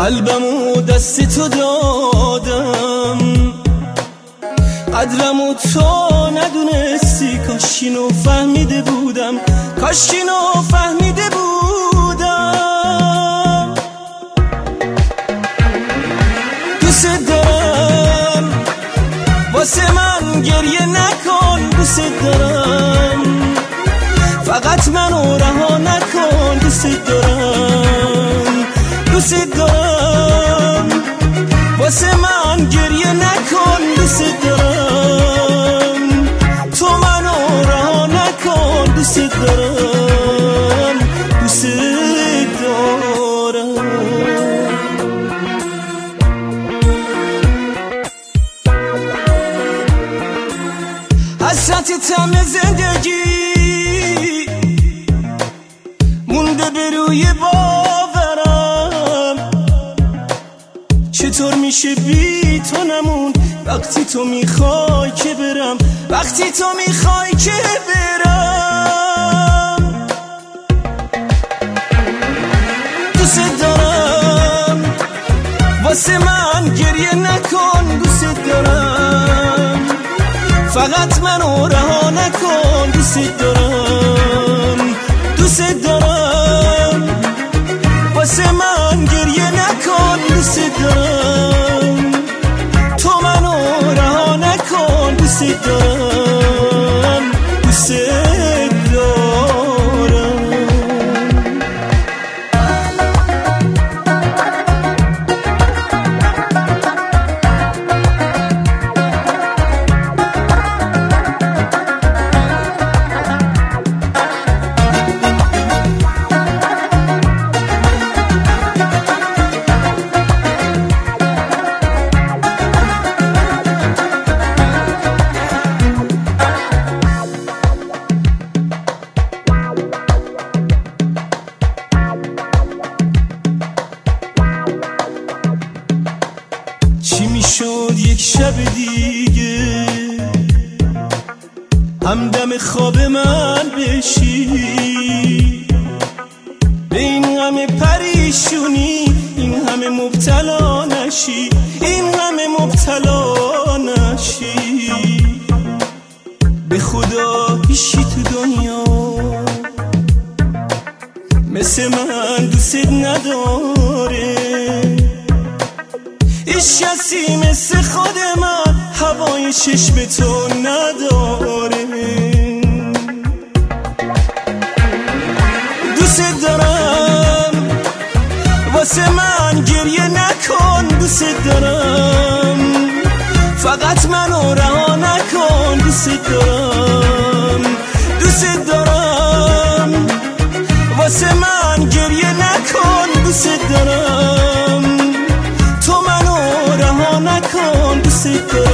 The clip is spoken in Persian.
قلبمو دست تو دادم، قدرمو تو ندونستی. کاش اینو فهمیده بودم، کاش اینو فهمیده بودم. دوست دارم، واسه من گریه نکن. دوست دارم، فقط منو رها نکن. دوست دارم، دوست دارم، واسه من گریه نکن. دوست دارم، تو منو رها نکن. دوست دارم، دوست دارم. حسرت تم زندگی مونده به روی باورم. چطور میشه بی تو نمون وقتی تو میخوای که برم، وقتی تو میخوای که برم. دوست دارم، واسه من گریه نکن. دوست دارم، فقط منو رها نکن. دوست دارم، دوست دارم، واسه من گریه نکن. دوست دارم، تو منو رها نکن. دوست دارم، دوست دارم. چی میشد یک شب دیگه همدم خواب من بشی، به این همه پریشونی این همه مبتلا نشی، این همه مبتلا نشی. به خدا هیچی تو دنیا مثل من دوست نداره. هیچ کسی مثل خود من هوای چشم تو نداره. دوست دارم، واسه من گریه نکن. دوست دارم، فقط منو رها نکن. دوست دارم، دوست دارم، واسه من گریه نکن. دوست دارم، تو منو رها نکن. دوست دارم.